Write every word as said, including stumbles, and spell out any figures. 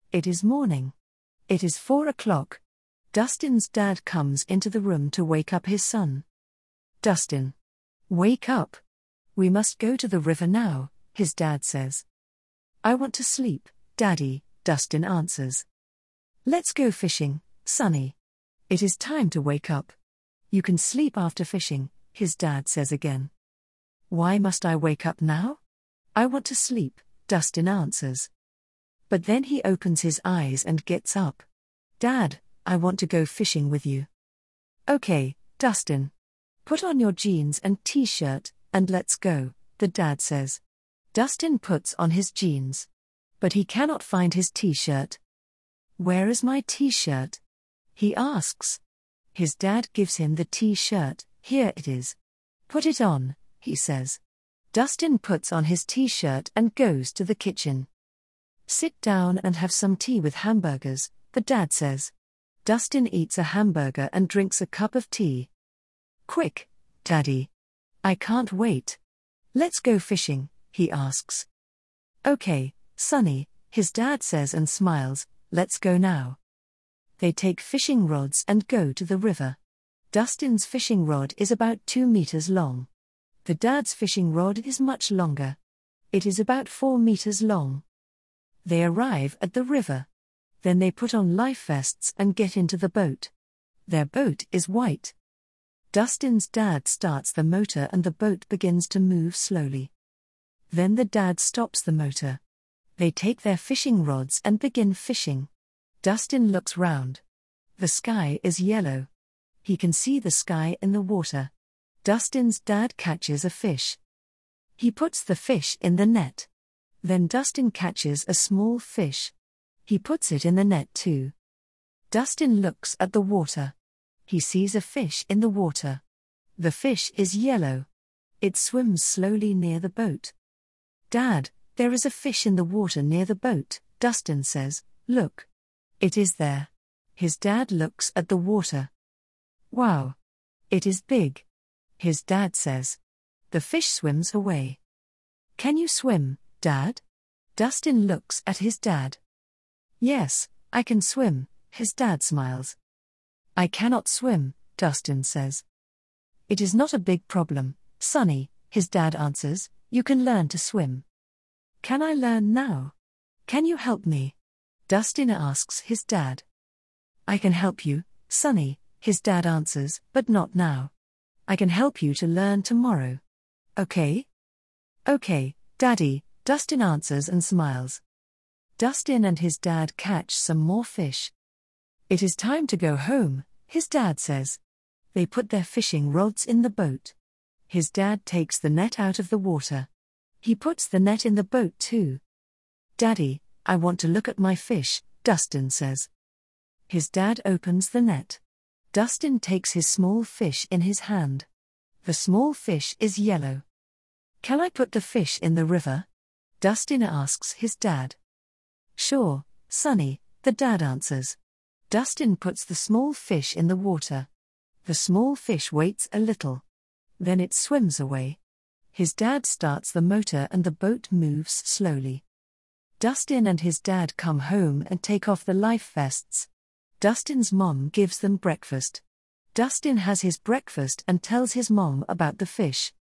It is morning. It is four o'clock. Dustin's dad comes into the room to wake up his son. Dustin. Wake up. We must go to the river now, his dad says. I want to sleep, Daddy, Dustin answers. Let's go fishing, Sonny. It is time to wake up. You can sleep after fishing, his dad says again. Why must I wake up now? I want to sleep, Dustin answers. But then he opens his eyes and gets up. Dad, I want to go fishing with you. Okay, Dustin. Put on your jeans and t-shirt, and let's go, the dad says. Dustin puts on his jeans. But he cannot find his t-shirt. Where is my t-shirt? He asks. His dad gives him the t-shirt. Here it is. Put it on, he says. Dustin puts on his t-shirt and goes to the kitchen. Sit down and have some tea with hamburgers, the dad says. Dustin eats a hamburger and drinks a cup of tea. Quick, Daddy. I can't wait. Let's go fishing, he asks. Okay, Sonny, his dad says and smiles, let's go now. They take fishing rods and go to the river. Dustin's fishing rod is about two meters long. The dad's fishing rod is much longer. It is about four meters long. They arrive at the river. Then they put on life vests and get into the boat. Their boat is white. Dustin's dad starts the motor and the boat begins to move slowly. Then the dad stops the motor. They take their fishing rods and begin fishing. Dustin looks round. The sky is yellow. He can see the sky in the water. Dustin's dad catches a fish. He puts the fish in the net. Then Dustin catches a small fish. He puts it in the net too. Dustin looks at the water. He sees a fish in the water. The fish is yellow. It swims slowly near the boat. Dad, there is a fish in the water near the boat, Dustin says. Look. It is there. His dad looks at the water. Wow. It is big. His dad says. The fish swims away. Can you swim, Dad? Dustin looks at his dad. Yes, I can swim, his dad smiles. I cannot swim, Dustin says. It is not a big problem, Sonny, his dad answers, you can learn to swim. Can I learn now? Can you help me? Dustin asks his dad. I can help you, Sonny, his dad answers, but not now. I can help you to learn tomorrow. Okay? Okay, Daddy, Dustin answers and smiles. Dustin and his dad catch some more fish. It is time to go home, his dad says. They put their fishing rods in the boat. His dad takes the net out of the water. He puts the net in the boat too. Daddy, I want to look at my fish, Dustin says. His dad opens the net. Dustin takes his small fish in his hand. The small fish is yellow. Can I put the fish in the river? Dustin asks his dad. Sure, Sonny, the dad answers. Dustin puts the small fish in the water. The small fish waits a little. Then it swims away. His dad starts the motor and the boat moves slowly. Dustin and his dad come home and take off the life vests. Dustin's mom gives them breakfast. Dustin has his breakfast and tells his mom about the fish.